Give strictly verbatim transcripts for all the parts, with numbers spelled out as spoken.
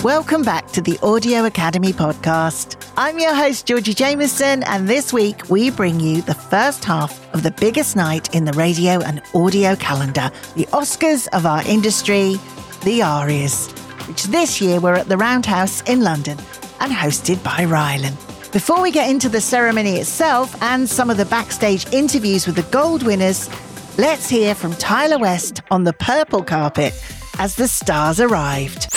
Welcome back to the Audio Academy podcast. I'm your host, Georgie Jameson, and this week we bring you the first half of the biggest night in the radio and audio calendar, the Oscars of our industry, the ARIAs, which this year were at the Roundhouse in London and hosted by Rylan. Before we get into the ceremony itself and some of the backstage interviews with the gold winners, let's hear from Tyler West on the purple carpet as the stars arrived.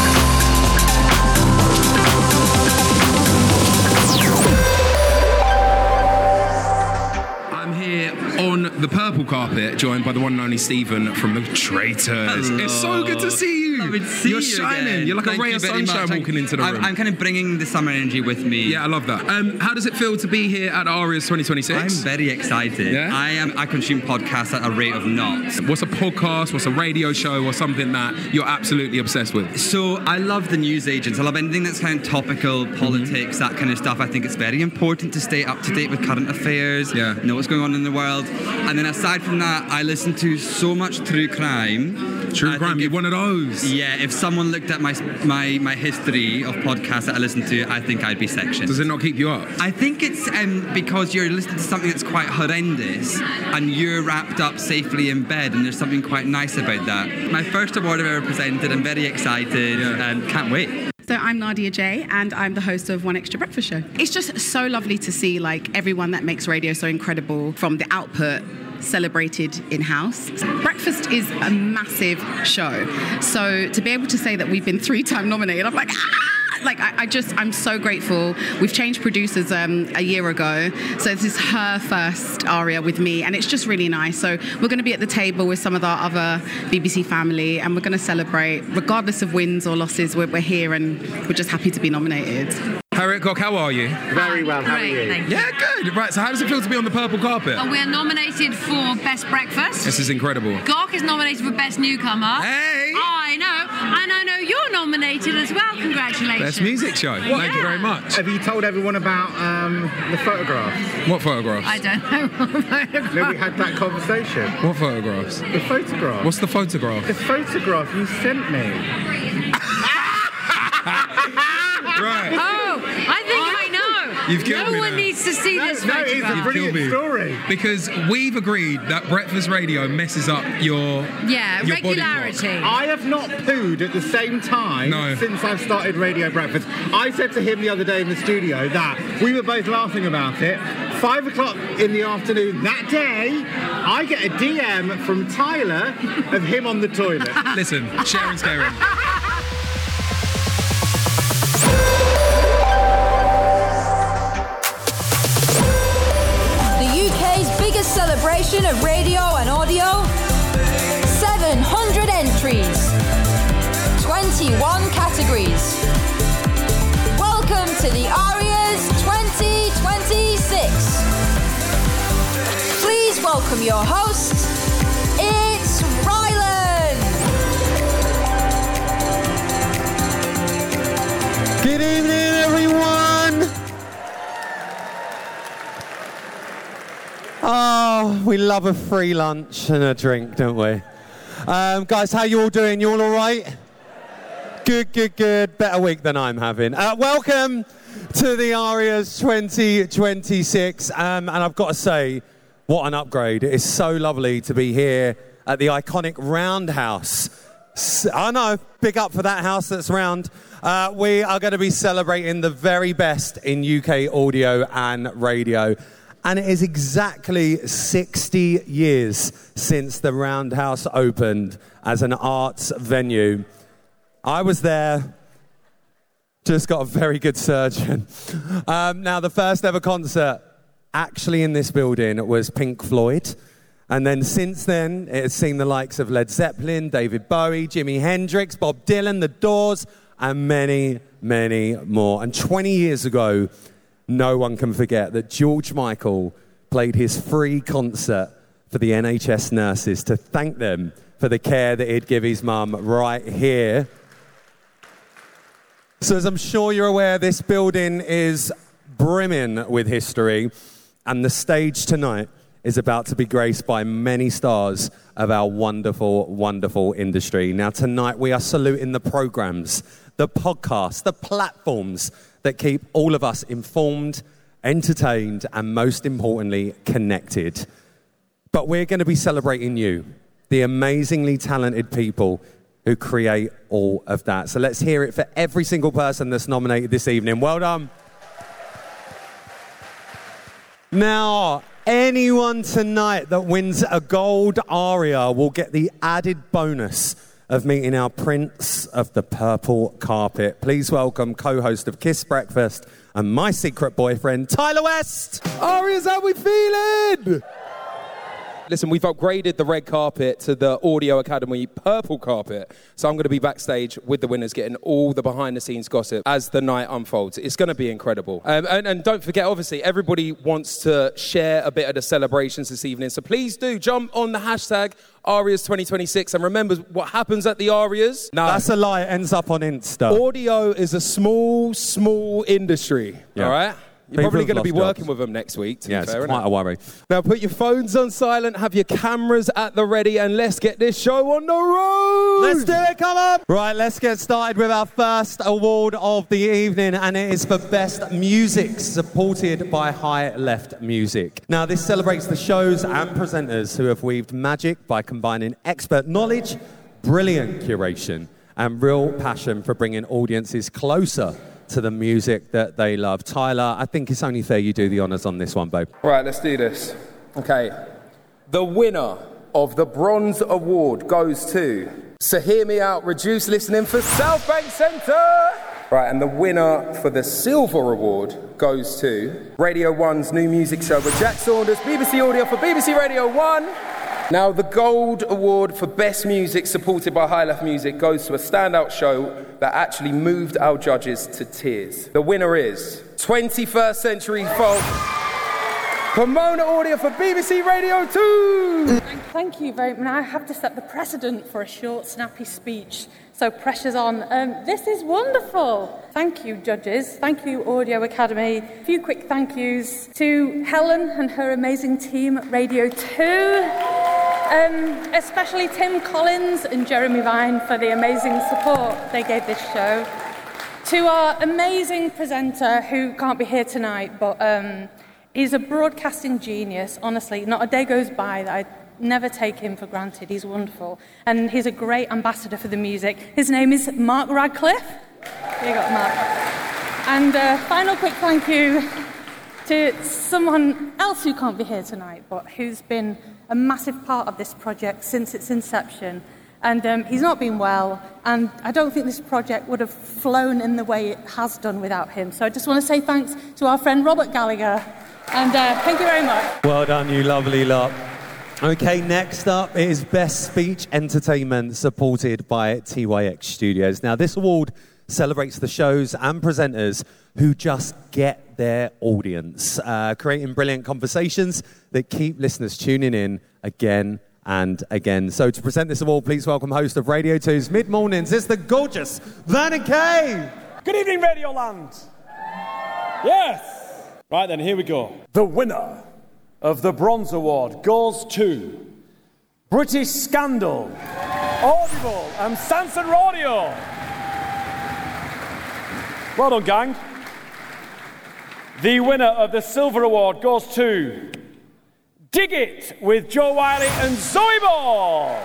On the purple carpet, joined by the one and only Stephen from The Traitors. Hello. It's so good to see you. Lovely to see You're you shining. again. You're like Thank a ray you of very sunshine much. walking into the I'm, room. I'm kind of bringing the summer energy with me. Yeah, I love that. Um, how does it feel to be here at ARIAs twenty twenty-six? I'm very excited. Yeah? I am. I consume podcasts at a rate of knots. What's a podcast, what's a radio show, or something that you're absolutely obsessed with? So I love the news agents. I love anything that's kind of topical, politics, mm-hmm. that kind of stuff. I think it's very important to stay up to date with current affairs, yeah. know what's going on in the world. And then aside from that, I listen to so much true crime. True crime, you're one of those. Yeah, if someone looked at my my my history of podcasts that I listen to, I think I'd be sectioned. Does it not keep you up? I think it's um, because you're listening to something that's quite horrendous and you're wrapped up safely in bed, and there's something quite nice about that. My first award I've ever presented, I'm very excited yeah. and can't wait. So I'm Nadia J, and I'm the host of One Extra Breakfast Show. It's just so lovely to see like everyone that makes radio so incredible from the output celebrated in-house. Breakfast is a massive show. So to be able to say that we've been three-time nominated, I'm like, ah! Like, I, I just, I'm so grateful. We've changed producers um, a year ago. So this is her first ARIA with me, and it's just really nice. So we're going to be at the table with some of our other B B C family, and we're going to celebrate. Regardless of wins or losses, we're, we're here, and we're just happy to be nominated. Harriet Cock, how are you? Very well, how Great, are you? thank you. Yeah, good. Right, so how does it feel to be on the purple carpet? Uh, we're nominated for Best Breakfast. This is incredible. Gawk is nominated for Best Newcomer. Hey! I know, and I know you're nominated as well. Congratulations. Best music show. What? Thank you very much. Have you told everyone about um, the photographs? What photographs? I don't know what photograph. No, we had that conversation. What photographs? The photograph. What's the photograph? The photograph you sent me. Right. Oh, I think I know. You've killed no me one now. needs to see No, this no, it's a photograph. brilliant me. story. Because we've agreed that breakfast radio messes up your Yeah, your body regularity. clock. I have not pooed at the same time No. since I've started Radio Breakfast. I said to him the other day in the studio that we were both laughing about it. Five o'clock in the afternoon that day, I get a D M from Tyler of him on the toilet. Listen, sharing's caring. Celebration of radio and audio. seven hundred entries. twenty-one categories. Welcome to the ARIAs twenty twenty-six. Please welcome your host. It's Rylan. Good evening, everyone. Oh, we love a free lunch and a drink, don't we? Um, guys, how you all doing? You all all right? Good, good, good. Better week than I'm having. Uh, welcome to the ARIAs twenty twenty-six. Um, and I've got to say, what an upgrade. It is so lovely to be here at the iconic Roundhouse. I know, big up for that house that's round. Uh, we are going to be celebrating the very best in U K audio and radio. And it is exactly sixty years since the Roundhouse opened as an arts venue. I was there, just got a very good surgeon. Um, now, the first ever concert actually in this building was Pink Floyd. And then since then, it has seen the likes of Led Zeppelin, David Bowie, Jimi Hendrix, Bob Dylan, The Doors, and many, many more. And twenty years ago, no one can forget that George Michael played his free concert for the N H S nurses to thank them for the care that he'd give his mum right here. So as I'm sure you're aware, this building is brimming with history, and the stage tonight is about to be graced by many stars of our wonderful, wonderful industry. Now tonight we are saluting the programs the podcasts, the platforms that keep all of us informed, entertained, and most importantly, connected. But we're going to be celebrating you, the amazingly talented people who create all of that. So let's hear it for every single person that's nominated this evening. Well done. Now, anyone tonight that wins a gold aria will get the added bonus of meeting our Prince of the Purple Carpet. Please welcome co-host of Kiss Breakfast and my secret boyfriend, Tyler West. Arias, how we feeling? Listen, we've upgraded the red carpet to the Audio Academy purple carpet. So I'm going to be backstage with the winners getting all the behind-the-scenes gossip as the night unfolds. It's going to be incredible. Um, and, and don't forget, obviously, everybody wants to share a bit of the celebrations this evening. So please do jump on the hashtag Arias twenty twenty-six. And remember what happens at the Arias. No, that's a lie. It ends up on Insta. Audio is a small, small industry. Yeah. All right? You're People probably going to be jobs. working with them next week. To yeah, be it's fair, quite a worry. Now put your phones on silent, have your cameras at the ready, and let's get this show on the road. Let's do it, come on. Right, let's get started with our first award of the evening, and it is for Best Music, supported by High Left Music. Now, this celebrates the shows and presenters who have weaved magic by combining expert knowledge, brilliant curation, and real passion for bringing audiences closer to the music that they love. Tyler, I think it's only fair you do the honours on this one, babe. Right, let's do this. Okay. The winner of the Bronze Award goes to, so hear me out, reduce listening for South Bank Centre. Right, and the winner for the Silver Award goes to Radio one's new music show with Jack Saunders, B B C Audio for B B C Radio one. Now, the Gold Award for Best Music, supported by High Left Music, goes to a standout show that actually moved our judges to tears. The winner is twenty-first Century Folk, Pomona Audio for B B C Radio two. Thank you very much. I have to set the precedent for a short, snappy speech, so pressure's on. Um, this is wonderful. Thank you, judges. Thank you, Audio Academy. A few quick thank yous to Helen and her amazing team at Radio two. Um, especially Tim Collins and Jeremy Vine for the amazing support they gave this show. To our amazing presenter, who can't be here tonight, but um, he's a broadcasting genius, honestly. Not a day goes by that I never take him for granted. He's wonderful. And he's a great ambassador for the music. His name is Mark Radcliffe. There you go, Mark. And uh, final quick thank you to someone else who can't be here tonight, but who's been a massive part of this project since its inception. And um, he's not been well, and I don't think this project would have flown in the way it has done without him. So I just want to say thanks to our friend Robert Gallagher, and uh, thank you very much. Well done, you lovely lot. Okay, next up is Best Speech Entertainment, supported by T Y X Studios. Now, this award celebrates the shows and presenters who just get their audience, uh, creating brilliant conversations that keep listeners tuning in again and again. So to present this award, please welcome host of Radio two's Mid-Mornings, it's the gorgeous Vernon Kay. Good evening, Radio Land. Yes. Right then, here we go. The winner of the Bronze Award goes to British Scandal, Audible and Sanson Radio. Well done, gang. The winner of the Silver Award goes to Dig It with Joe Wiley and Zoe Ball.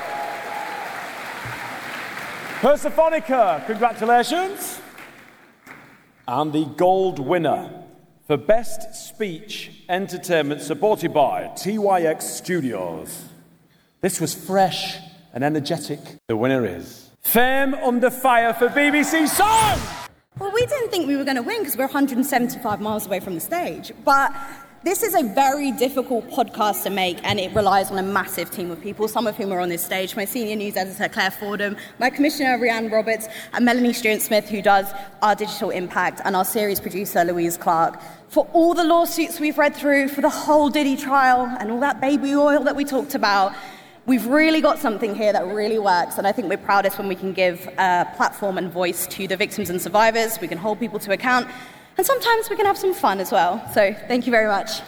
Persephonica, congratulations. And the gold winner for Best Speech Entertainment, supported by T Y X Studios. This was fresh and energetic. The winner is Fame Under Fire for B B C Song. Well, we didn't think we were going to win because we're one hundred seventy-five miles away from the stage. But this is a very difficult podcast to make, and it relies on a massive team of people, some of whom are on this stage. My senior news editor, Claire Fordham, my commissioner, Rhiannon Roberts, and Melanie Stewart-Smith, who does our digital impact, and our series producer, Louise Clark. For all the lawsuits we've read through, for the whole Diddy trial, and all that baby oil that we talked about, we've really got something here that really works, and I think we're proudest when we can give a platform and voice to the victims and survivors. We can hold people to account, and sometimes we can have some fun as well. So thank you very much.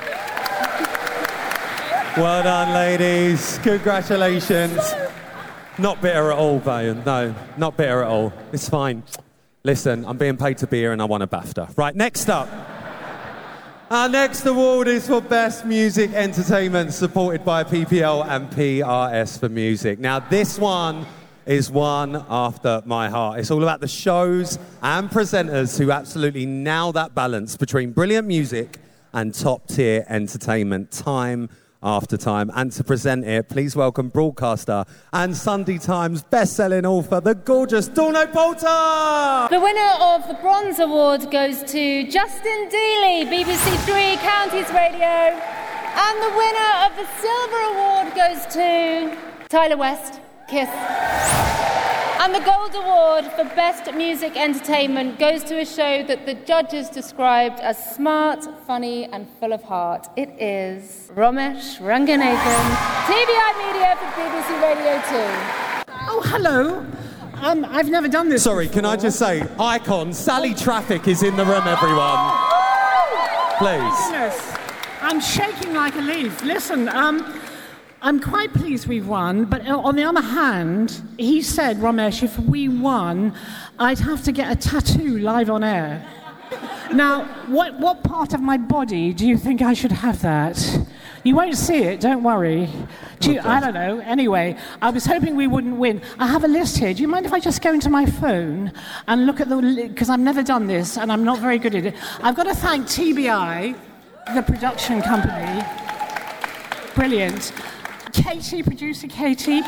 Well done, ladies. Congratulations. Not bitter at all, Bayan. No, not bitter at all. It's fine. Listen, I'm being paid to be here and I won a BAFTA. Right, next up. Our next award is for Best Music Entertainment, supported by P P L and P R S for Music. Now, this one is one after my heart. It's all about the shows and presenters who absolutely nail that balance between brilliant music and top-tier entertainment time after time. And to present it, please welcome broadcaster and Sunday Times best-selling author, the gorgeous Dawn Poulter! The winner of the Bronze Award goes to Justin Dealey, B B C Three Counties Radio. And the winner of the Silver Award goes to Tyler West, Kiss. And the Gold Award for Best Music Entertainment goes to a show that the judges described as smart, funny, and full of heart. It is Romesh Ranganathan, T V I Media for B B C Radio two. Oh, hello. Um, I've never done this Sorry, before. can I just say, icon, Sally Traffic is in the room, everyone. Please. Oh, goodness. I'm shaking like a leaf. Listen, um... I'm quite pleased we've won, but on the other hand, he said, Romesh, if we won, I'd have to get a tattoo live on air. Now, what, what part of my body do you think I should have that? You won't see it, don't worry. Do you, I don't know. Anyway, I was hoping we wouldn't win. I have a list here. Do you mind if I just go into my phone and look at the... Because I've never done this, and I'm not very good at it. I've got to thank T B I, the production company. Brilliant. Katie, producer Katie.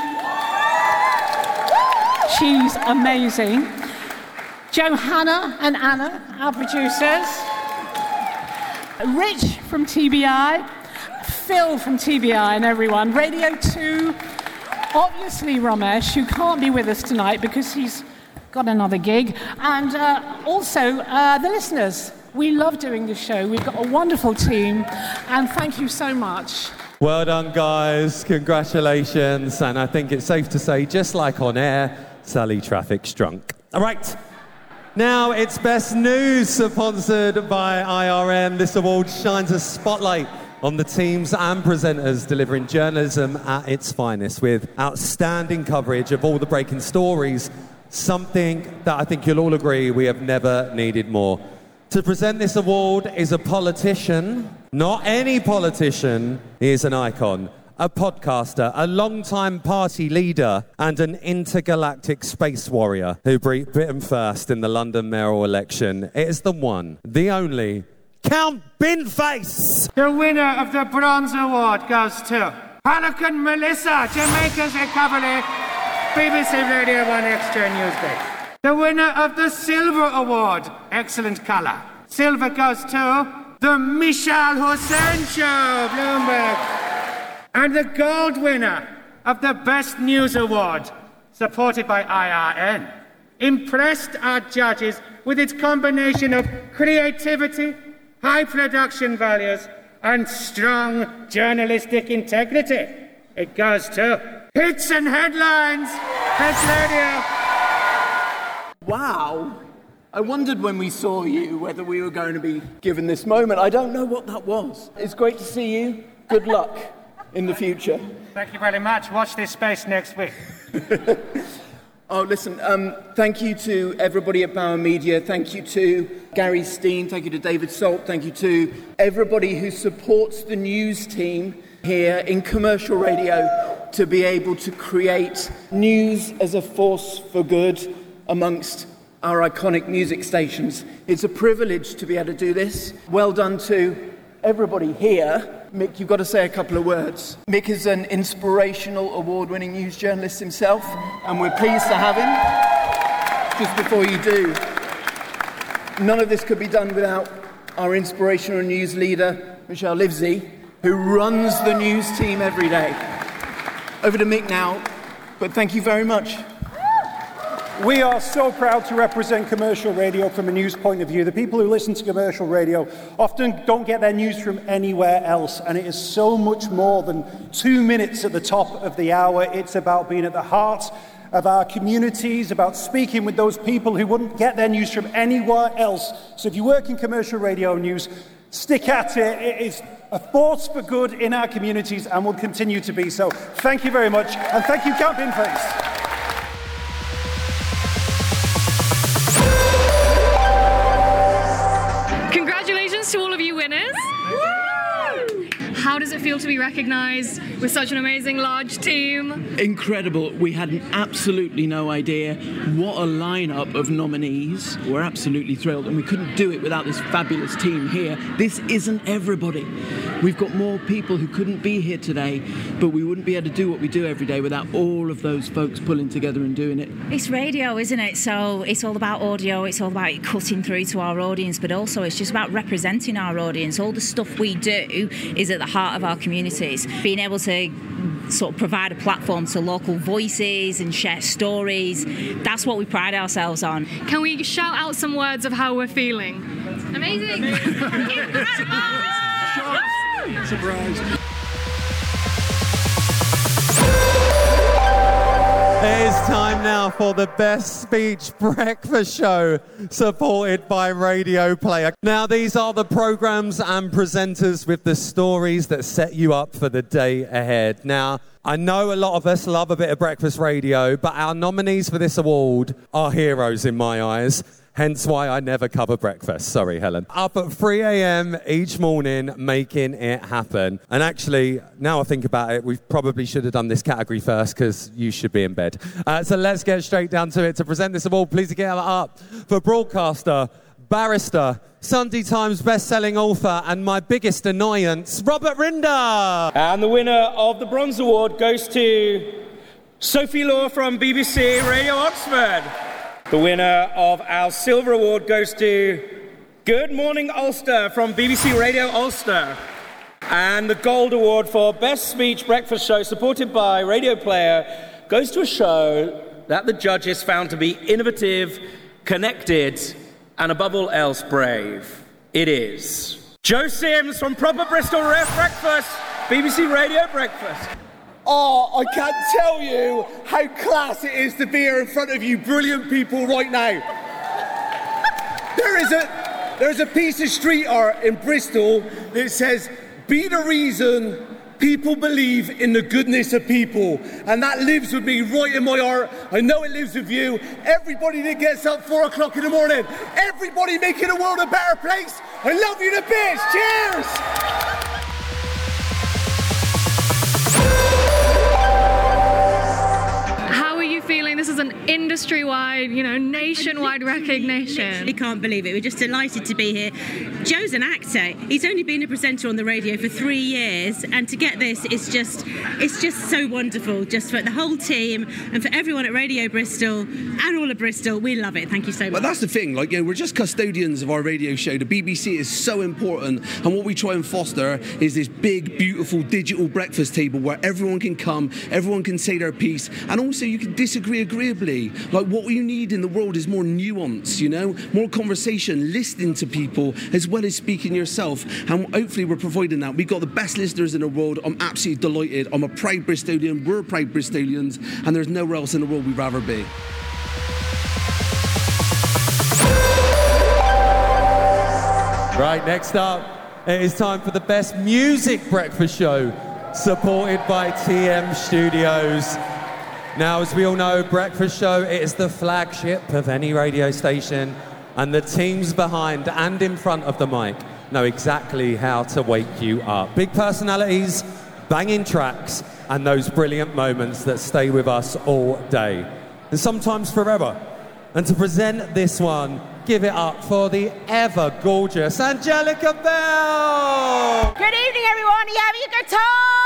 She's amazing. Johanna and Anna, our producers. Rich from T B I. Phil from T B I and everyone. Radio two. Obviously Romesh, who can't be with us tonight because he's got another gig. And uh, also uh, the listeners. We love doing this show. We've got a wonderful team. And thank you so much. Well done, guys. Congratulations. And I think it's safe to say, just like on air, Sally Traffic's drunk. All right. Now it's Best News, sponsored by I R M. This award shines a spotlight on the teams and presenters delivering journalism at its finest, with outstanding coverage of all the breaking stories, something that I think you'll all agree we have never needed more. To present this award is a politician, not any politician. He is an icon, a podcaster, a long-time party leader, and an intergalactic space warrior who beat Britain first in the London mayoral election. It is the one, the only, Count Binface! The winner of the Bronze Award goes to Pelican Melissa, Jamaica's recovery, B B C Radio one Extra Newsday. The winner of the Silver Award, excellent colour. Silver goes to the Michelle Hussein Show, Bloomberg. And the gold winner of the Best News Award, supported by I R N, impressed our judges with its combination of creativity, high production values, and strong journalistic integrity. It goes to Hits and Headlines, Hits Radio. Wow. I wondered when we saw you whether we were going to be given this moment. I don't know what that was. It's great to see you. Good luck in the future. Thank you very much. Watch this space next week. Oh, listen, um, thank you to everybody at Bauer Media. Thank you to Gary Steen. Thank you to David Salt. Thank you to everybody who supports the news team here in commercial radio to be able to create news as a force for good amongst our iconic music stations. It's a privilege to be able to do this. Well done to everybody here. Mick, you've got to say a couple of words. Mick is an inspirational, award-winning news journalist himself, and we're pleased to have him. Just before you do, none of this could be done without our inspirational news leader, Michelle Livesey, who runs the news team every day. Over to Mick now, but thank you very much. We are so proud to represent commercial radio from a news point of view. The people who listen to commercial radio often don't get their news from anywhere else, and it is so much more than two minutes at the top of the hour. It's about being at the heart of our communities, about speaking with those people who wouldn't get their news from anywhere else. So if you work in commercial radio news, stick at it. It is a force for good in our communities and will continue to be so. Thank you very much, and thank you, Count Binface. How does it feel to be recognised with such an amazing large team? Incredible. We had absolutely no idea. What a lineup of nominees. We're absolutely thrilled, and we couldn't do it without this fabulous team here. This isn't everybody. We've got more people who couldn't be here today, but we wouldn't be able to do what we do every day without all of those folks pulling together and doing it. It's radio, isn't it? So it's all about audio, it's all about it cutting through to our audience, but also it's just about representing our audience. All the stuff we do is at the heart of our communities. Being able to sort of provide a platform to local voices and share stories, that's what we pride ourselves on. Can we shout out some words of how we're feeling? Amazing! Incredible! Surprise! It is time now for the Best Speech Breakfast Show, supported by Radio Player. Now, these are the programmes and presenters with the stories that set you up for the day ahead. Now, I know a lot of us love a bit of breakfast radio, but our nominees for this award are heroes in my eyes. Hence why I never cover breakfast. Sorry, Helen. Up at three a.m. each morning, making it happen. And actually, now I think about it, we probably should have done this category first, because you should be in bed. Uh, so let's get straight down to it. To present this award, please get up for broadcaster, barrister, Sunday Times best-selling author, and my biggest annoyance, Robert Rinder. And the winner of the Bronze Award goes to Sophie Law from B B C Radio Oxford. The winner of our Silver Award goes to Good Morning Ulster from B B C Radio Ulster. And the Gold Award for Best Speech Breakfast Show, supported by Radio Player, goes to a show that the judges found to be innovative, connected, and above all else, brave. It is Joe Sims from Proper Bristol Ref Breakfast, B B C Radio Breakfast. Oh, I can't tell you how class it is to be here in front of you brilliant people right now. There is a, there's a piece of street art in Bristol that says, "Be the reason people believe in the goodness of people." And that lives with me right in my heart. I know it lives with you. Everybody that gets up four o'clock in the morning, everybody making the world a better place. I love you to bits. Cheers! Feeling this is an industry-wide, you know, nationwide recognition. I literally can't believe it. We're just delighted to be here. Joe's an actor. He's only been a presenter on the radio for three years, and to get this is just, it's just so wonderful. Just for the whole team and for everyone at Radio Bristol and all of Bristol, we love it. Thank you so much. Well, that's the thing. Like, you know, we're just custodians of our radio show. The B B C is so important, and what we try and foster is this big, beautiful digital breakfast table where everyone can come, everyone can say their piece, and also you can disagree agreeably. Like, what we need in the world is more nuance, you know, more conversation, listening to people as well as speaking yourself, and hopefully we're providing that. We've got the best listeners in the world. I'm absolutely delighted. I'm a proud Bristolian, we're proud Bristolians, and there's nowhere else in the world we'd rather be. Right, next up, it is time for the Best Music Breakfast Show, supported by T M Studios. Now, as we all know, Breakfast Show, it is the flagship of any radio station, and the teams behind and in front of the mic know exactly how to wake you up. Big personalities, banging tracks, and those brilliant moments that stay with us all day, and sometimes forever. And to present this one, give it up for the ever-gorgeous Angelica Bell! Good evening, everyone. Are you having a good time?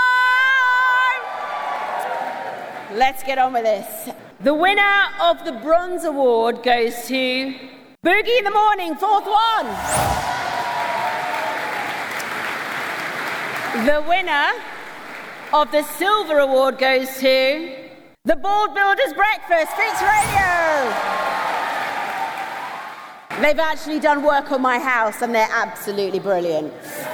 Let's get on with this. The winner of the Bronze Award goes to Boogie in the Morning, fourth one. The winner of the Silver Award goes to The Board Builders Breakfast, Fix Radio. They've actually done work on my house and they're absolutely brilliant.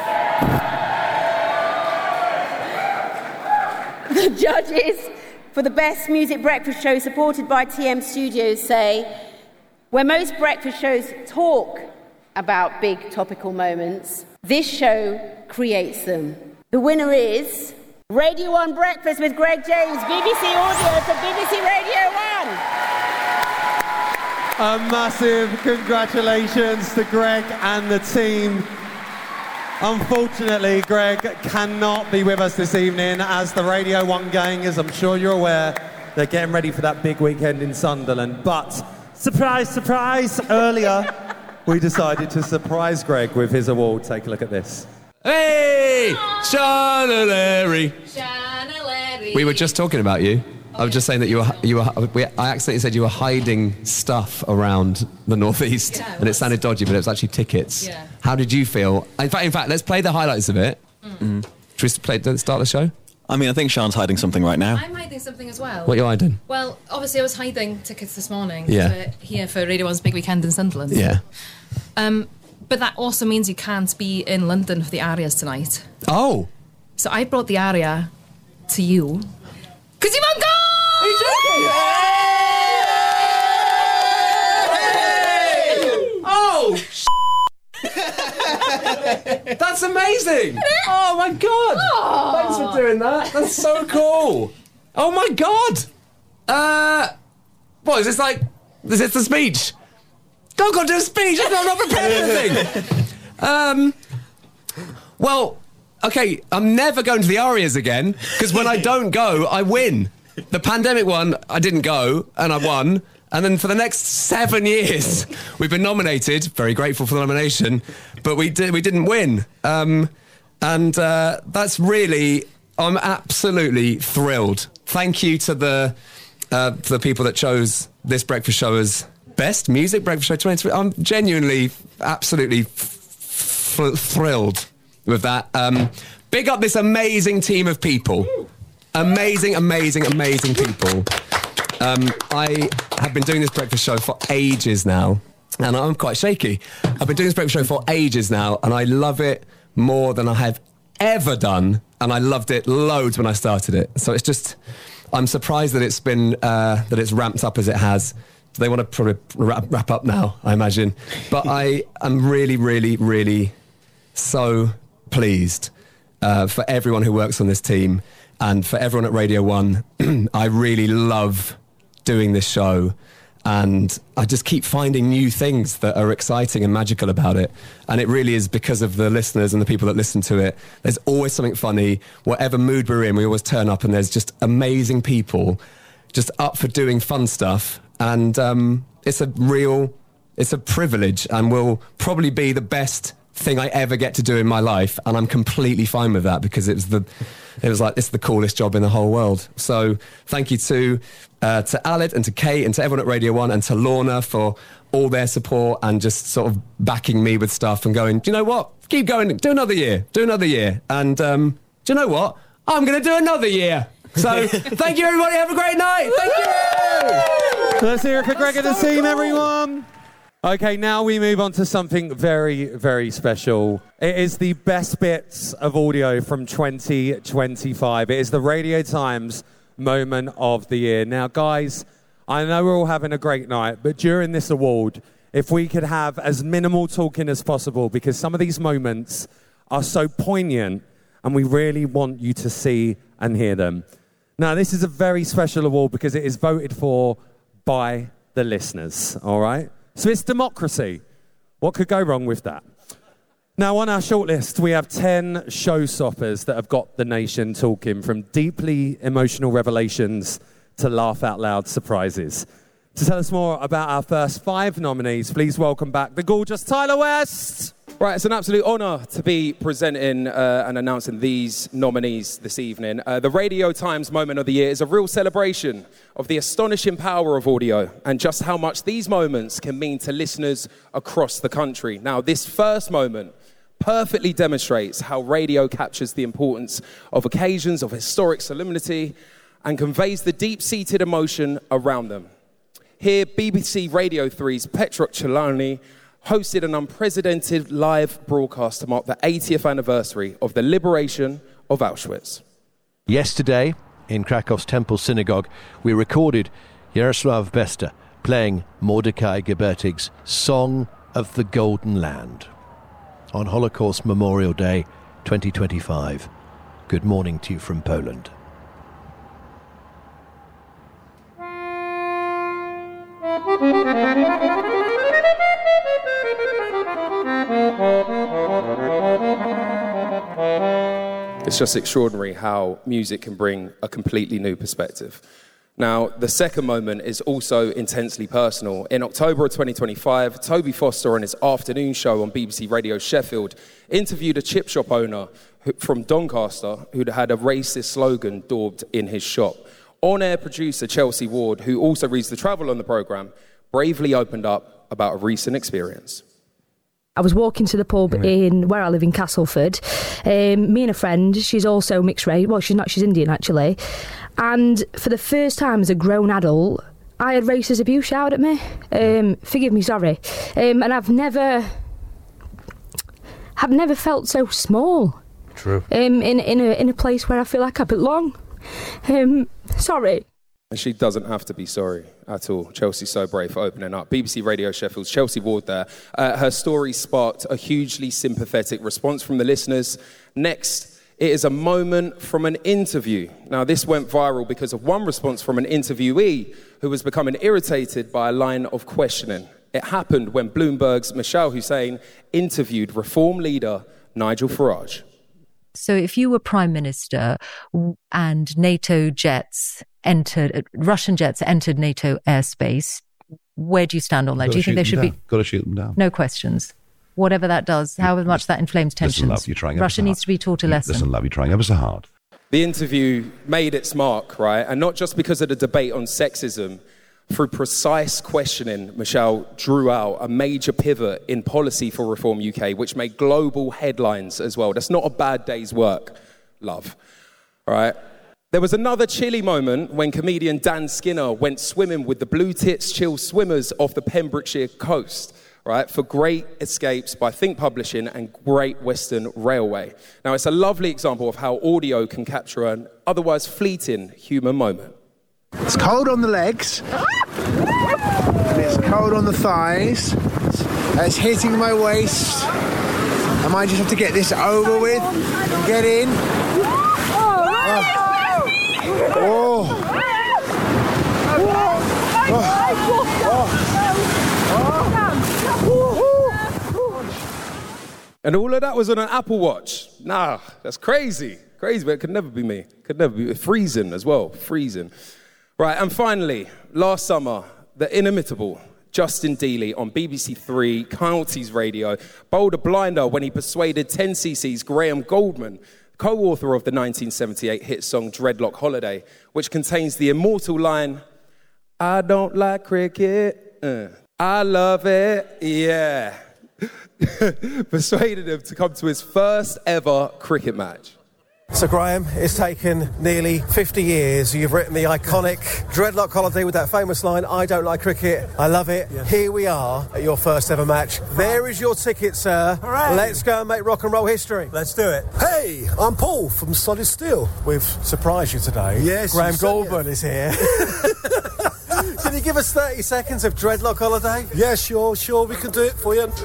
The judges for the Best Music Breakfast Show, supported by T M Studios, say, where most breakfast shows talk about big topical moments, this show creates them. The winner is Radio one Breakfast with Greg James, B B C Audio for B B C Radio one. A massive congratulations to Greg and the team. Unfortunately, Greg cannot be with us this evening as the Radio one gang, as I'm sure you're aware, they're getting ready for that big weekend in Sunderland. But, surprise, surprise, earlier we decided to surprise Greg with his award. Take a look at this. Hey! Sean O'Leary! We were just talking about you. I was just saying that you were, you were, we, I accidentally said you were hiding stuff around the Northeast, Yeah, it and it was. sounded dodgy, but it was actually tickets. Yeah. How did you feel? In fact, in fact, let's play the highlights of it. Mm. Should we play, start the show? I mean, I think Sean's hiding something right now. I'm hiding something as well. What are you hiding? Well, obviously I was hiding tickets this morning. Yeah. To here for Radio one's big weekend in Sunderland. Yeah. Um, but that also means you can't be in London for the Arias tonight. Oh. So I brought the Aria to you. Because you won't go! Are you joking? Oh, that's amazing! Oh my god! Aww. Thanks for doing that. That's so cool. Oh my god! Uh, what is this like? Is this the speech? Don't go do a speech. I'm not prepared for anything. Um, well, okay. I'm never going to the Arias again because when I don't go, I win. The pandemic one, I didn't go and I won. And then for the next seven years, we've been nominated. Very grateful for the nomination, but we did we didn't win. Um, and uh, that's really, I'm absolutely thrilled. Thank you to the uh, to the people that chose this breakfast show as best music breakfast show twenty twenty. I'm genuinely, absolutely f- f- thrilled with that. Um, big up this amazing team of people. Amazing, amazing, amazing people. Um, I have been doing this breakfast show for ages now, and I'm quite shaky. I've been doing this breakfast show for ages now, and I love it more than I have ever done, and I loved it loads when I started it. So it's just, I'm surprised that it's been, uh, that it's ramped up as it has. They want to probably wrap, wrap up now, I imagine. But I am really, really, really so pleased uh, for everyone who works on this team. And for everyone at Radio one, I really love doing this show. And I just keep finding new things that are exciting and magical about it. And it really is because of the listeners and the people that listen to it. There's always something funny. Whatever mood we're in, we always turn up and there's just amazing people just up for doing fun stuff. And um, it's a real, it's a privilege and will probably be the best thing I ever get to do in my life, and I'm completely fine with that because it was the, it was like it's the coolest job in the whole world. So thank you to uh, to Aled and to Kate and to everyone at Radio one and to Lorna for all their support and just sort of backing me with stuff and going, do you know what? Keep going, do another year, do another year, and um, do you know what? I'm going to do another year. So thank you, everybody. Have a great night. Thank you. Let's hear it for Greg and the team, everyone. Okay, now we move on to something very, very special. It is the best bits of audio from twenty twenty-five. It is the Radio Times Moment of the Year. Now, guys, I know we're all having a great night, but during this award, if we could have as minimal talking as possible, because some of these moments are so poignant, and we really want you to see and hear them. Now, this is a very special award because it is voted for by the listeners, all right? So it's democracy. What could go wrong with that? Now, on our shortlist, we have ten showstoppers that have got the nation talking, from deeply emotional revelations to laugh-out-loud surprises. To tell us more about our first five nominees, please welcome back the gorgeous Tyler West. Right, it's an absolute honour to be presenting uh, and announcing these nominees this evening. Uh, the Radio Times Moment of the Year is a real celebration of the astonishing power of audio and just how much these moments can mean to listeners across the country. Now, this first moment perfectly demonstrates how radio captures the importance of occasions of historic solemnity and conveys the deep-seated emotion around them. Here, B B C Radio three's Petrok Chelani hosted an unprecedented live broadcast to mark the eightieth anniversary of the liberation of Auschwitz. Yesterday, in Krakow's Temple Synagogue, we recorded Jaroslav Besta playing Mordecai Gebertig's Song of the Golden Land. On Holocaust Memorial Day twenty twenty-five. Good morning to you from Poland. Thank you. It's just extraordinary how music can bring a completely new perspective. Now, the second moment is also intensely personal. In October of twenty twenty-five, Toby Foster on his afternoon show on B B C Radio Sheffield interviewed a chip shop owner who, from Doncaster who'd had a racist slogan daubed in his shop. On-air producer Chelsea Ward, who also reads the travel on the programme, bravely opened up about a recent experience. I was walking to the pub mm-hmm. in where I live in Castleford. Um, me and a friend, she's also mixed race. Well, she's not, she's Indian actually. And for the first time as a grown adult, I had racist abuse shouted at me. Um, forgive me, sorry. Um, and I've never, I've never felt so small. True. Um, in in a in a place where I feel like I belong. Um, sorry. And she doesn't have to be sorry at all. Chelsea's so brave for opening up. B B C Radio Sheffield's Chelsea Ward there. Uh, her story sparked a hugely sympathetic response from the listeners. Next, it is a moment from an interview. Now, this went viral because of one response from an interviewee who was becoming irritated by a line of questioning. It happened when Bloomberg's Michelle Hussein interviewed Reform leader Nigel Farage. So if you were Prime Minister and NATO jets entered, Russian jets entered NATO airspace, where do you stand on that? Do you think they should be... Got to shoot them down. No questions. Whatever that does, however much that inflames tensions. Listen, love, you're trying Russia needs to be taught a lesson. Listen, love, you're trying ever so hard. The interview made its mark, right? And not just because of the debate on sexism. Through precise questioning, Michelle drew out a major pivot in policy for Reform U K, which made global headlines as well. That's not a bad day's work, love. All right? There was another chilly moment when comedian Dan Skinner went swimming with the Blue Tits Chill swimmers off the Pembrokeshire coast, right, for Great Escapes by Think Publishing and Great Western Railway. Now, it's a lovely example of how audio can capture an otherwise fleeting human moment. It's cold on the legs, and it's cold on the thighs, and it's hitting my waist. I might just have to get this over with and get in. Oh. Oh. And all of that was on an Apple Watch. Nah, that's crazy. Crazy, but it could never be me. Could never be. Freezing as well, freezing. Right, and finally, last summer, the inimitable Justin Dealey on B B C Three, Counties Radio, bowled a blinder when he persuaded ten C C's Graham Goldman, co-author of the nineteen seventy-eight hit song Dreadlock Holiday, which contains the immortal line, I don't like cricket, uh, I love it, yeah. Persuaded him to come to his first ever cricket match. So Graham, it's taken nearly fifty years. You've written the iconic Dreadlock Holiday with that famous line, I don't like cricket, I love it. Yes. Here we are at your first ever match. There is your ticket, sir. Hooray. Let's go and make rock and roll history. Let's do it. Hey, I'm Paul from Solid Steel. We've surprised you today. Yes. Graham Goldman is here. Can you give us thirty seconds of Dreadlock Holiday? Yeah, sure, sure, we can do it for you.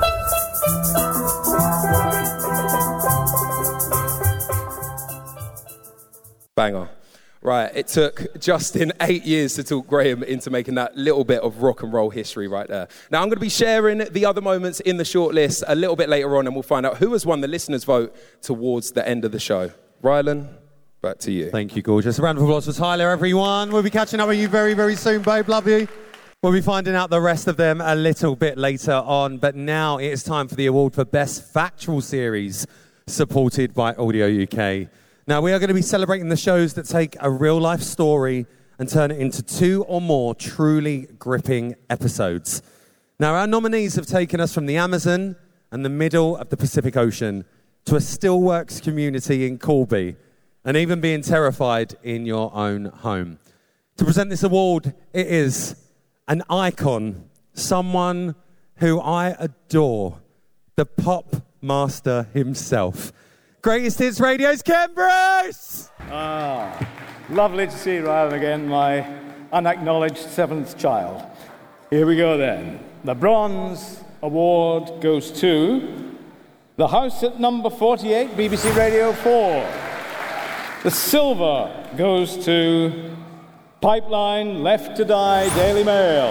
Banger. Right, it took Justin eight years to talk Graham into making that little bit of rock and roll history right there. Now, I'm going to be sharing the other moments in the shortlist a little bit later on, and we'll find out who has won the listeners' vote towards the end of the show. Rylan, back to you. Thank you, gorgeous. A round of applause for Tyler, everyone. We'll be catching up with you very, very soon, babe. Love you. We'll be finding out the rest of them a little bit later on, but now it is time for the award for Best Factual Series, supported by Audio U K. Now, we are going to be celebrating the shows that take a real-life story and turn it into two or more truly gripping episodes. Now, our nominees have taken us from the Amazon and the middle of the Pacific Ocean to a steelworks community in Corby, and even being terrified in your own home. To present this award, it is an icon, someone who I adore, the pop master himself. Greatest Hits Radio's Ken Bruce! Ah, lovely to see Rylan again, my unacknowledged seventh child. Here we go then. The Bronze Award goes to The House at Number forty-eight, B B C Radio four. The Silver goes to Pipeline, Left to Die, Daily Mail.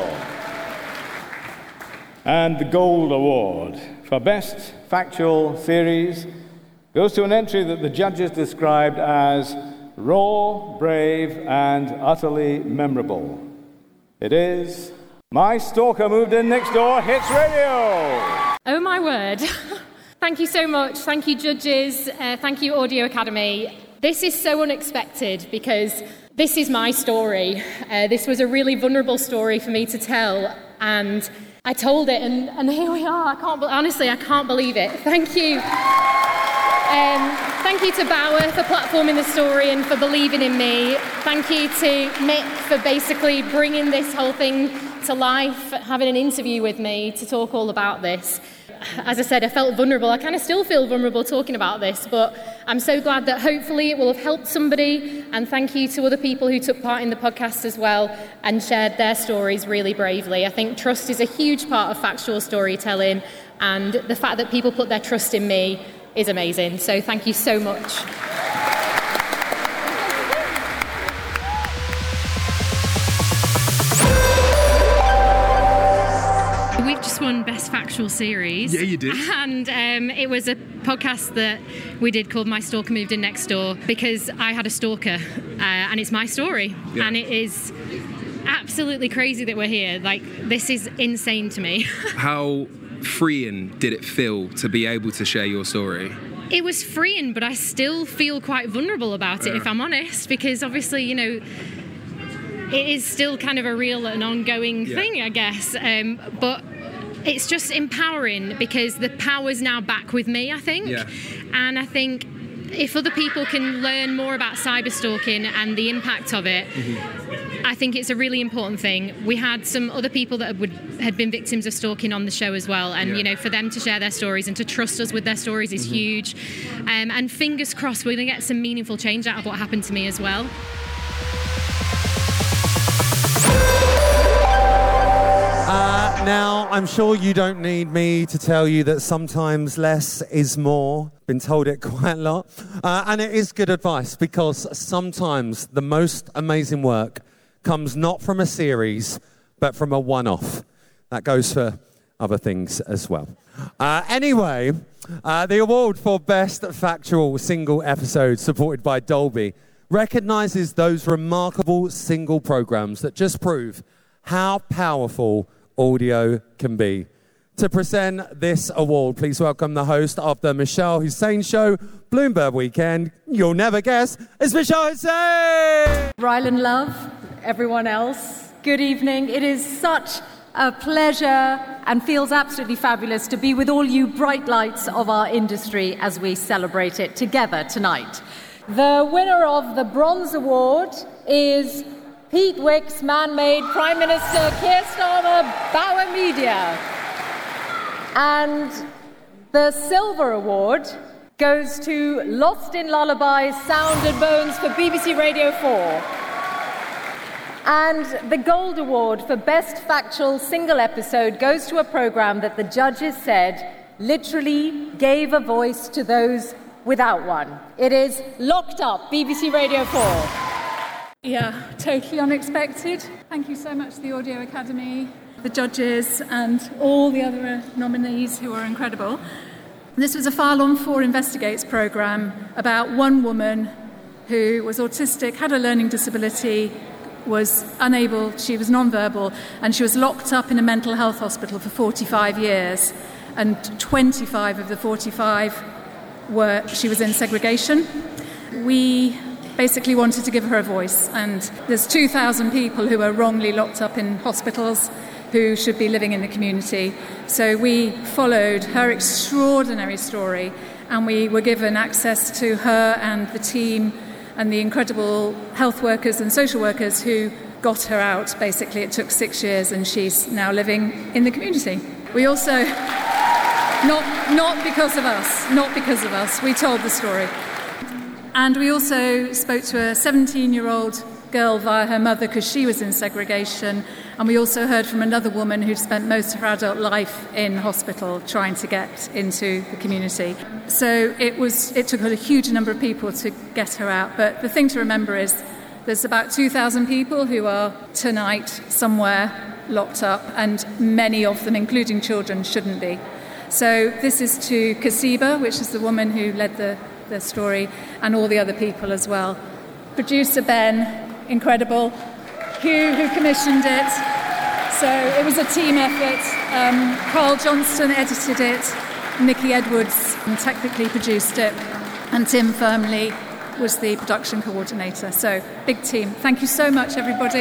And the Gold Award for Best Factual Series goes to an entry that the judges described as raw, brave, and utterly memorable. It is My Stalker Moved In Next Door Hits Radio. Oh my word. Thank you so much. Thank you, judges. Uh, thank you, Audio Academy. This is so unexpected because this is my story. Uh, this was a really vulnerable story for me to tell, and I told it, and, and here we are. I can't, honestly, I can't believe it. Thank you. Um, thank you to Bauer for platforming the story and for believing in me. Thank you to Mick for basically bringing this whole thing to life, having an interview with me to talk all about this. As I said, I felt vulnerable. I kind of still feel vulnerable talking about this, but I'm so glad that hopefully it will have helped somebody. And thank you to other people who took part in the podcast as well and shared their stories really bravely. I think trust is a huge part of factual storytelling, and the fact that people put their trust in me is amazing. So thank you so much. We've just won Best Factual Series. Yeah, you did. And um, it was a podcast that we did called My Stalker Moved In Next Door because I had a stalker, uh, and it's my story. Yeah. And it is absolutely crazy that we're here. Like, this is insane to me. How freeing did it feel to be able to share your story? It was freeing, but I still feel quite vulnerable about it, Yeah. if I'm honest, because obviously, you know, it is still kind of a real and ongoing Yeah. thing, I guess. Um, but it's just empowering because the power's now back with me, I think. Yeah. And I think if other people can learn more about cyberstalking and the impact of it, Mm-hmm. I think it's a really important thing. We had some other people that would, had been victims of stalking on the show as well, and Yeah. you know, for them to share their stories and to trust us with their stories is Mhm. huge. Um, and fingers crossed, we're going to get some meaningful change out of what happened to me as well. Uh, now, I'm sure you don't need me to tell you that sometimes less is more. Been told it quite a lot. Uh, and it is good advice because sometimes the most amazing work comes not from a series, but from a one-off. That goes for other things as well. Uh, anyway, uh, the award for Best Factual Single Episode, supported by Dolby, recognises those remarkable single programs that just prove how powerful audio can be. To present this award, please welcome the host of the Michelle Hussein Show, Bloomberg Weekend. You'll never guess, it's Michelle Hussein! Rylan Love, everyone else, good evening. It is such a pleasure and feels absolutely fabulous to be with all you bright lights of our industry as we celebrate it together tonight. The winner of the Bronze Award is Pete Wicks, Man-Made Prime Minister Keir Starmer, Bauer Media. And the Silver Award goes to Lost in Lullabies, Sound and Bones for B B C Radio four. And the Gold Award for Best Factual Single Episode goes to a programme that the judges said literally gave a voice to those without one. It is Locked Up, B B C Radio four. Yeah, totally unexpected. Thank you so much to the Audio Academy, the judges, and all the other nominees who are incredible. This was a File on four Investigates programme about one woman who was autistic, had a learning disability, was unable, she was non-verbal, and she was locked up in a mental health hospital for forty-five years. And twenty-five of the forty-five were, she was in segregation. We basically wanted to give her a voice, and there's two thousand people who are wrongly locked up in hospitals who should be living in the community. So we followed her extraordinary story, and we were given access to her and the team and the incredible health workers and social workers who got her out. Basically, it took six years, and she's now living in the community. We also, not, not because of us, not because of us, we told the story. And we also spoke to a seventeen-year-old girl via her mother because she was in segregation. And we also heard from another woman who'd spent most of her adult life in hospital trying to get into the community. So it was, it took a huge number of people to get her out. But the thing to remember is there's about two thousand people who are tonight somewhere locked up, and many of them, including children, shouldn't be. So this is to Kasiba, which is the woman who led the, the story, and all the other people as well. Producer Ben, incredible. Hugh, who commissioned it. So it was a team effort. Um, Carl Johnston edited it. Nikki Edwards technically produced it. And Tim Firmley was the production coordinator. So big team. Thank you so much, everybody.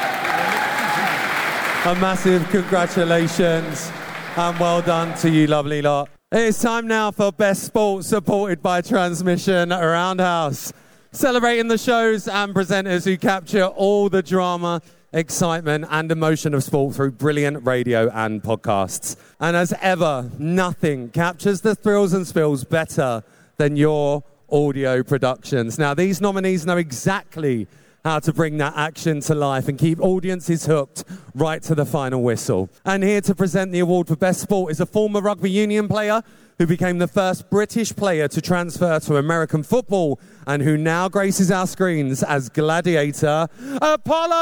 A massive congratulations and well done to you, lovely lot. It's time now for Best Sport, supported by Transmission Roundhouse. Celebrating the shows and presenters who capture all the drama, excitement and emotion of sport through brilliant radio and podcasts. And as ever, nothing captures the thrills and spills better than your audio productions. Now, these nominees know exactly how to bring that action to life and keep audiences hooked right to the final whistle. And here to present the award for Best Sport is a former rugby union player who became the first British player to transfer to American football and who now graces our screens as Gladiator Apollo!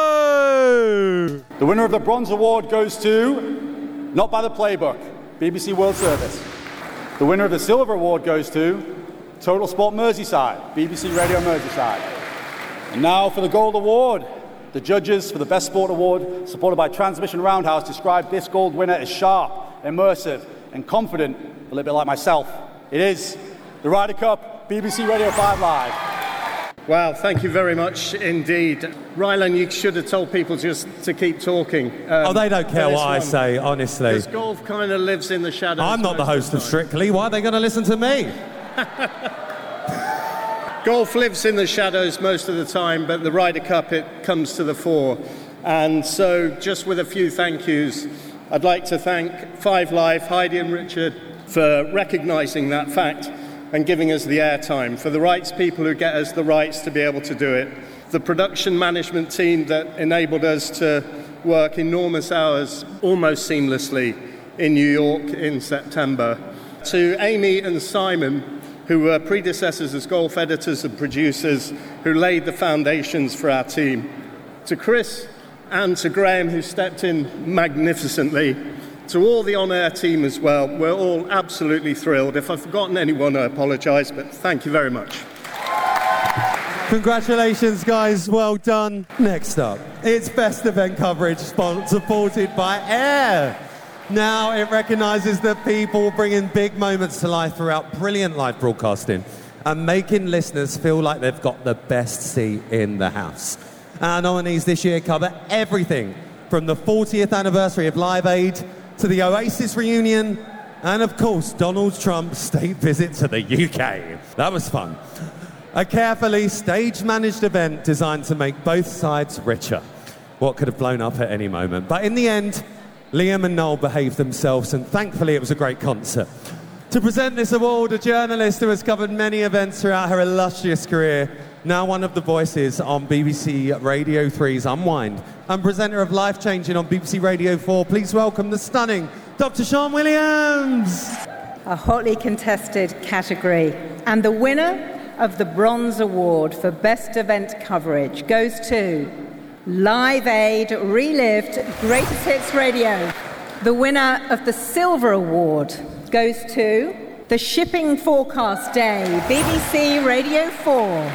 The winner of the Bronze Award goes to, not by the playbook, B B C World Service. The winner of the Silver Award goes to Total Sport Merseyside, B B C Radio Merseyside. And now for the Gold Award. The judges for the Best Sport Award, supported by Transmission Roundhouse, described this gold winner as sharp, immersive, and confident, a little bit like myself. It is the Ryder Cup, B B C Radio five Live. Well, thank you very much indeed. Rylan, you should have told people just to keep talking. Um, oh, they don't care what I say, honestly. Because golf kind of lives in the shadows. I'm not the host of Strictly. Why are they going to listen to me? Golf lives in the shadows most of the time, but the Ryder Cup, it comes to the fore. And so, just with a few thank yous, I'd like to thank Five Live, Heidi and Richard, for recognising that fact and giving us the airtime, for the rights people who get us the rights to be able to do it, the production management team that enabled us to work enormous hours almost seamlessly in New York in September, to Amy and Simon, who were predecessors as golf editors and producers, who laid the foundations for our team, to Chris and to Graham, who stepped in magnificently, to all the on-air team as well. We're all absolutely thrilled. If I've forgotten anyone, I apologise, but thank you very much. Congratulations, guys. Well done. Next up, it's Best Event Coverage, supported by Air. Now it recognises the people bringing big moments to life throughout brilliant live broadcasting and making listeners feel like they've got the best seat in the house. Our nominees this year cover everything from the fortieth anniversary of Live Aid to the Oasis reunion and, of course, Donald Trump's state visit to the U K. That was fun. A carefully stage-managed event designed to make both sides richer. What could have blown up at any moment. But in the end, Liam and Noel behaved themselves, and thankfully it was a great concert. To present this award, a journalist who has covered many events throughout her illustrious career, now one of the voices on B B C Radio three's Unwind, and presenter of Life Changing on B B C Radio four, please welcome the stunning Doctor Sean Williams. A hotly contested category, and the winner of the Bronze Award for Best Event Coverage goes to Live Aid Relived Greatest Hits Radio. The winner of the Silver Award goes to The Shipping Forecast Day, B B C Radio four.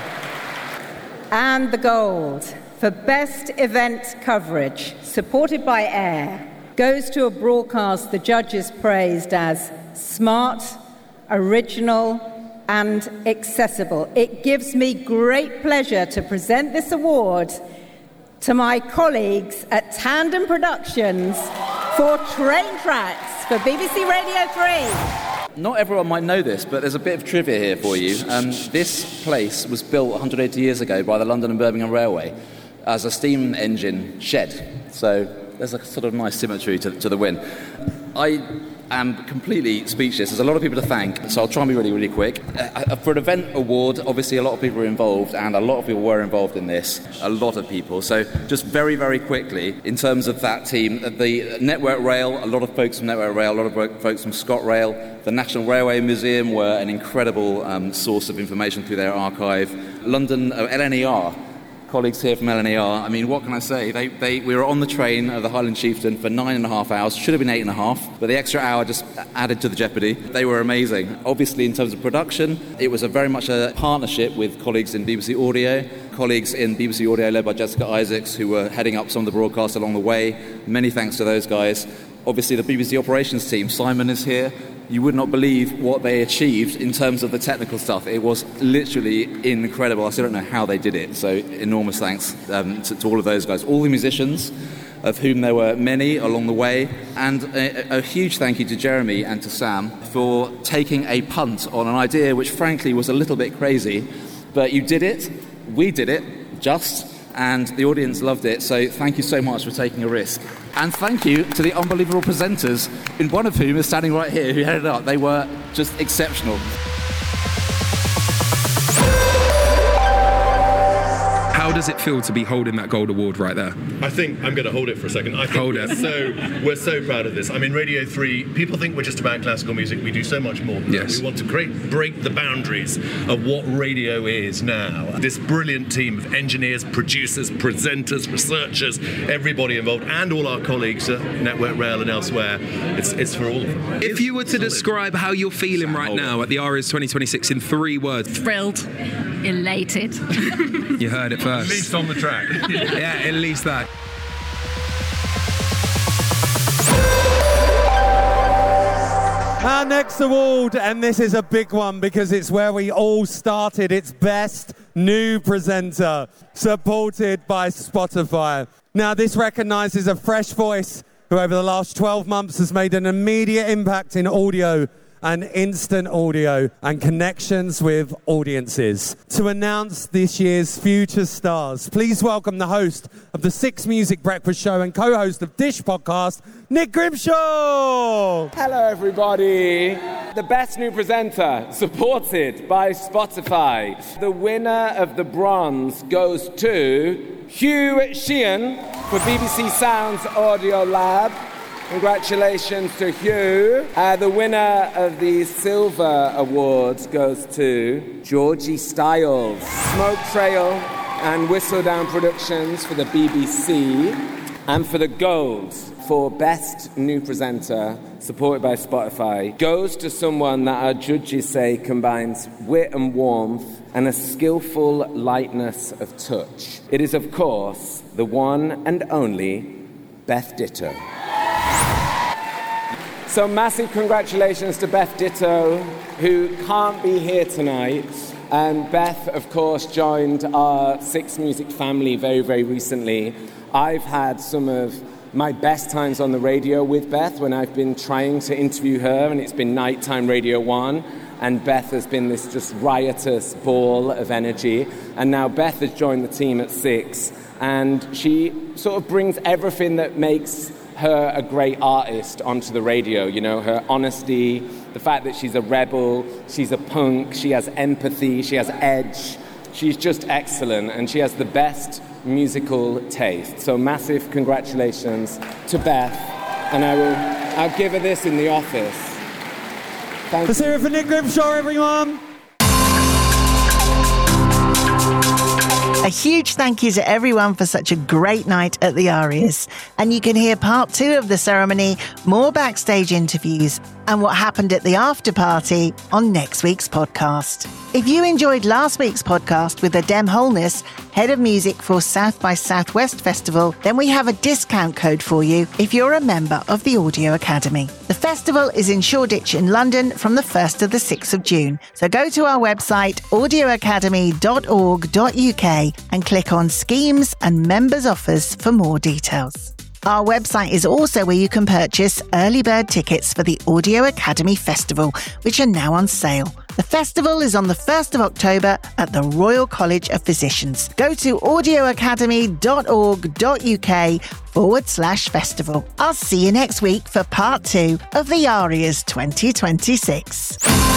And the Gold for Best Event Coverage, supported by Air, goes to a broadcast the judges praised as smart, original, and accessible. It gives me great pleasure to present this award to my colleagues at Tandem Productions for Train Tracks for B B C Radio three. Not everyone might know this, but there's a bit of trivia here for you. Um, this place was built one hundred eighty years ago by the London and Birmingham Railway as a steam engine shed. So there's a sort of nice symmetry to, to the win. I am completely speechless. There's a lot of people to thank, so I'll try and be really, really quick. Uh, for an event award, obviously a lot of people were involved, and a lot of people were involved in this. A lot of people. So just very, very quickly, in terms of that team, the Network Rail, a lot of folks from Network Rail, a lot of folks from ScotRail, the National Railway Museum were an incredible um, source of information through their archive. London, uh, L N E R, colleagues here from L N A R. I mean, what can I say? They, they, we were on the train of the Highland Chieftain for nine and a half hours. Should have been eight and a half, but the extra hour just added to the jeopardy. They were amazing. Obviously, in terms of production, it was a very much a partnership with colleagues in B B C Audio, colleagues in B B C Audio led by Jessica Isaacs, who were heading up some of the broadcasts along the way. Many thanks to those guys. Obviously, the B B C operations team, Simon is here. You would not believe what they achieved in terms of the technical stuff. It was literally incredible. I still don't know how they did it. So enormous thanks um, to, to all of those guys. All the musicians, of whom there were many along the way. And a, a huge thank you to Jeremy and to Sam for taking a punt on an idea which frankly was a little bit crazy. But you did it. We did it. Just. And the audience loved it, so thank you so much for taking a risk. And thank you to the unbelievable presenters, in one of whom is standing right here, who headed up. They were just exceptional. How does it feel to be holding that gold award right there? I think I'm going to hold it for a second. I think hold we're it. So we're so proud of this. I mean, Radio three. People think we're just about classical music. We do so much more than yes. that. We want to create, break the boundaries of what radio is now. This brilliant team of engineers, producers, presenters, researchers, everybody involved, and all our colleagues at Network Rail and elsewhere. It's it's for all of them. If you were to describe how you're feeling right now at the ARIAs twenty twenty-six in three words, thrilled, elated. You heard it first. At least on the track. Yeah, at least that. Our next award, and this is a big one because it's where we all started. It's Best New Presenter, supported by Spotify. Now, this recognises a fresh voice who over the last twelve months has made an immediate impact in audio and instant audio and connections with audiences. To announce this year's future stars, please welcome the host of the Six Music Breakfast Show and co-host of Dish Podcast, Nick Grimshaw. Hello, everybody. The Best New Presenter, supported by Spotify. The winner of the bronze goes to Hugh Sheehan for B B C Sounds Audio Lab. Congratulations to Hugh. Uh, the winner of the Silver Awards goes to Georgie Styles. Smoke Trail and Whistledown Productions for the B B C. And for the Gold for Best New Presenter, supported by Spotify, goes to someone that our judges say combines wit and warmth and a skillful lightness of touch. It is, of course, the one and only Beth Ditto. So massive congratulations to Beth Ditto, who can't be here tonight. And Beth, of course, joined our Six Music family very, very recently. I've had some of my best times on the radio with Beth when I've been trying to interview her, and it's been nighttime Radio One. And Beth has been this just riotous ball of energy. And now Beth has joined the team at Six, and she sort of brings everything that makes her a great artist onto the radio. You know, her honesty, the fact that she's a rebel, she's a punk, she has empathy, she has edge. She's just excellent, and she has the best musical taste. So massive congratulations to Beth, and I will I'll give her this in the office. Thank Let's you. hear it for Nick Grimshaw, everyone. A huge thank you to everyone for such a great night at the ARIAs. And you can hear part two of the ceremony, more backstage interviews, and what happened at the after party on next week's podcast. If you enjoyed last week's podcast with Adem Holness, head of music for South by Southwest Festival, then we have a discount code for you if you're a member of the Audio Academy. The festival is in Shoreditch in London from the first to the sixth of June. So go to our website, audio academy dot org dot U K, and click on Schemes and Members Offers for more details. Our website is also where you can purchase early bird tickets for the Audio Academy Festival, which are now on sale. The festival is on the first of October at the Royal College of Physicians. Go to audio academy dot org dot U K forward slash festival. I'll see you next week for part two of the ARIAs twenty twenty-six.